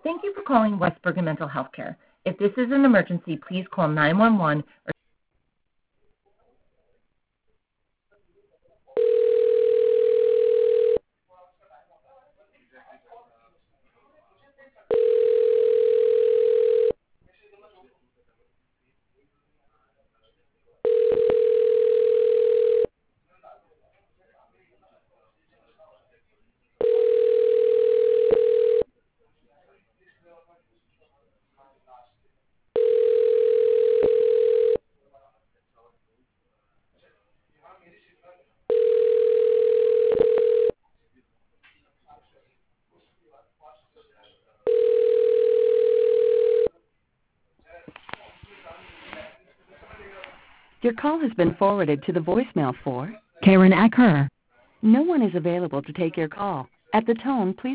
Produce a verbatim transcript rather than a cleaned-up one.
Thank you for calling West Bergen Mental Health Care. If this is an emergency, please call nine one one or Your call has been forwarded to the voicemail for Karen Acker. no one is available to take your call. At the tone, please